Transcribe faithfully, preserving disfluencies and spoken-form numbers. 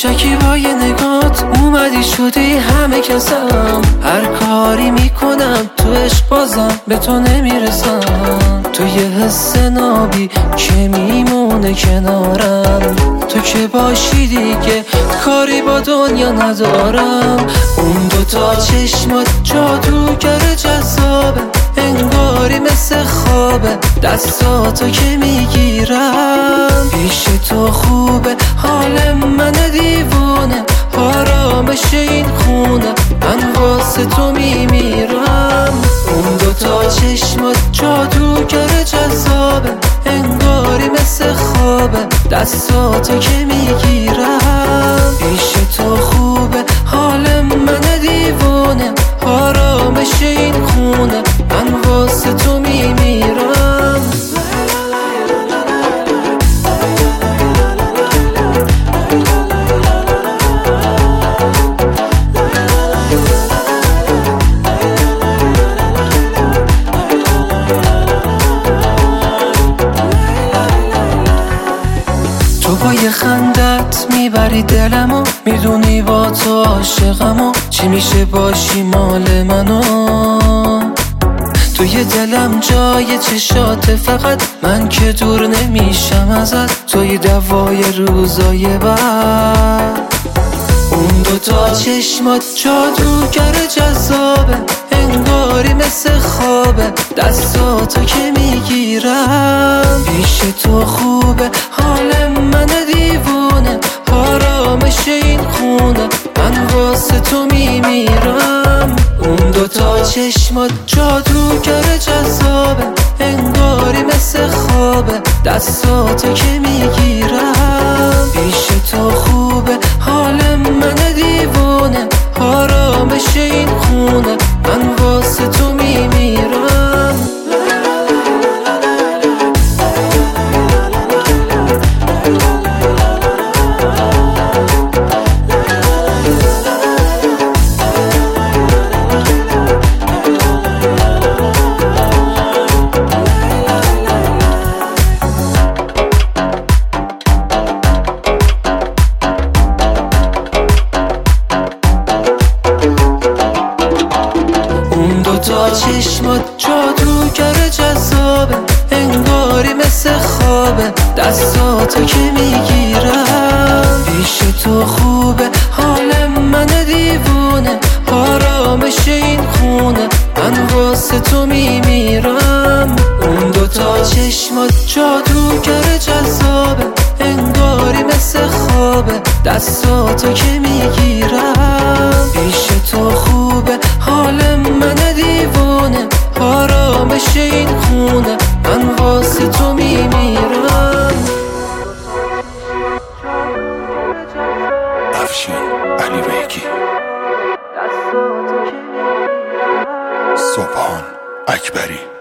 شکیبای نگات اومدی شدی همه کسم. هر کاری میکنم تو عشق بازم به تو نمیرسم. تو یه حس نابی که میمونه کنارم. تو که باشی دیگه کاری با دنیا ندارم. اون دوتا چشمات جادوگر جذابه، انگاری مثل خوابه دستاتو که میگیرم. پیش تو خوبه حال من دیوونه، آرامش این خونه من واسه تو میمیرم. اون دوتا چشمات جادوگر جذابه، انگاری مثل خوابه دستاتو که میگیرم. پیش تو خوبه حال من دیوونه، آرامش این خونه من واسه تو میمیرم. تو با یه خندت میبری دلمو، میدونی با تو عاشقمو. چی میشه باشی مال منو؟ توی دلم جای چشات فقط من که دور نمیشم ازت. توی دوای روزای بعد. اون دوتا چشمات جادوگر جذابه، انگاری مثل خوابه دستاتو که میگیرم. پیش تو خوبه حال من دیوونه، آرامش این خونه من واسه تو میمیرم. اون دوتا چشمات جادوگر جذابه، انگاری مثل خوابه دستاتو که میگیرم. پیش تو خوبه حال من دیوونه، آرامش این خونه من واسه تو میمیرم. دوتا چشمات جادوگر جذابه، انگاری مثل خوابه دستاتو که میگیرم. پیش تو خوبه حال من دیوونه، آرامش این خونه من واسه تو میمیرم. اون دوتا چشمات جادوگر جذابه، انگاری مثل خوابه دستاتو که میگیرم. پیش تو خوبه حال من دیوونه، آرامش این خونه من واسه تو میمیرم. افشین علی بیگی، سبحان اکبری.